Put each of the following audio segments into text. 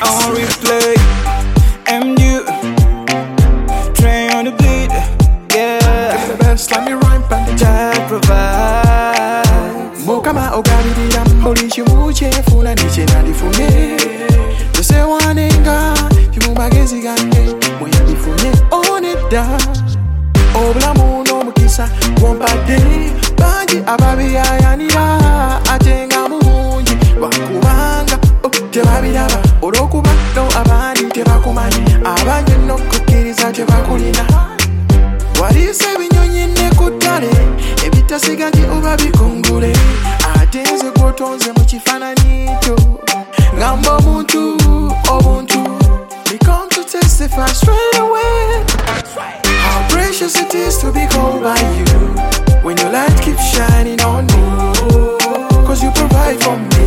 On replay, MU, train on the beat, yeah. The best, let me rhyme, and the Jack provides. Mokama ogabidi yamboli chimuche funa niche nalifune Tose wanenga chimumagezi gange mwendifune oneda Obulamu n'omukisa gwombadde bangi ababiyayanira ate nga mungi bakubanga tebabiraba olw'okuba no abandi tebakumanyi abangi n'okukkiriza tebakulina waliise ebinyonyi ne ku ttale ebitasiga nti oba bikungule ate nze gw'otonze mu kifaananyi kyo ngamba omuntu obuntu become to testify straight away how precious it is to be called by you when your light keeps shining on me cause you provide for me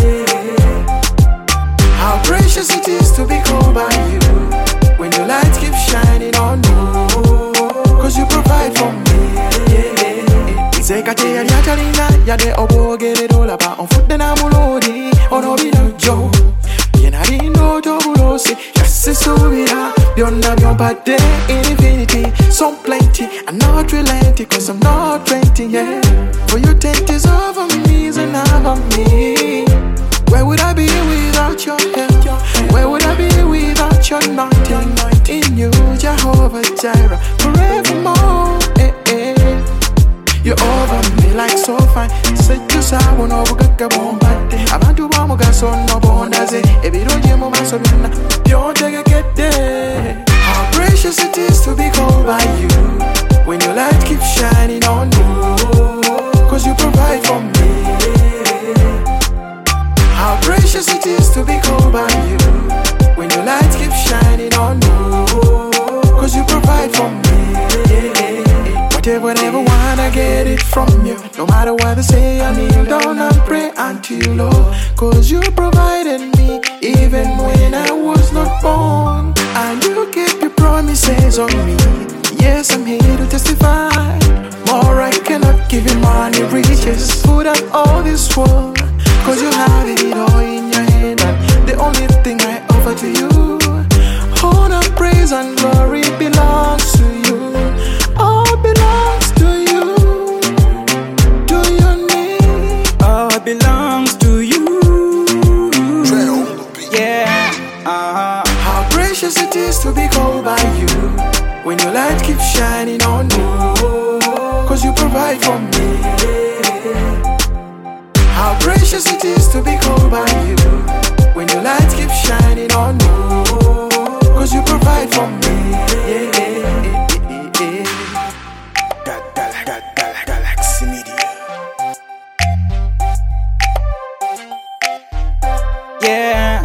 how precious it is to be called by you when your light keeps shining on me cause you provide for me Nzekate yali atalina yadde obwogerero olaba onfudde namulodi ono binojjo yenali ndoota obulosi yasisuubira byonna byompadde infinity so plenty I'm not relenting cause I'm not renting yeah for your tent is over me and over me where would I be without your help where would I be without your anointing in you Jehovah Jireh forevermore You're over me like so fine Set you sawa no bugagga bombadde Abantu b'omugaso no bondaze Ebirungi mu maaso byonna byontegekedde How precious it is to be called by you When your light keeps shining on me Cause you provide for me How precious it is to be called by you When your light keeps shining on me Cause you provide for me Whatever wanna get it from you No matter what they say I kneel down and pray until Lord Cause you provided me even when I was not born And you keep your promises on me Yes, I'm here to testify More I cannot give you money, riches Food and all this world Cause you have it all in your hand And the only thing I offer to you Honor, praise and glory belongs to you All belongs to you To your name All belongs to you. Yeah. How precious it is to be called by you When your light keeps shining on me Cause you provide for me How precious it is to be called by you When your light keeps shining on me Cause you provide for me Galaxy Media. Yeah.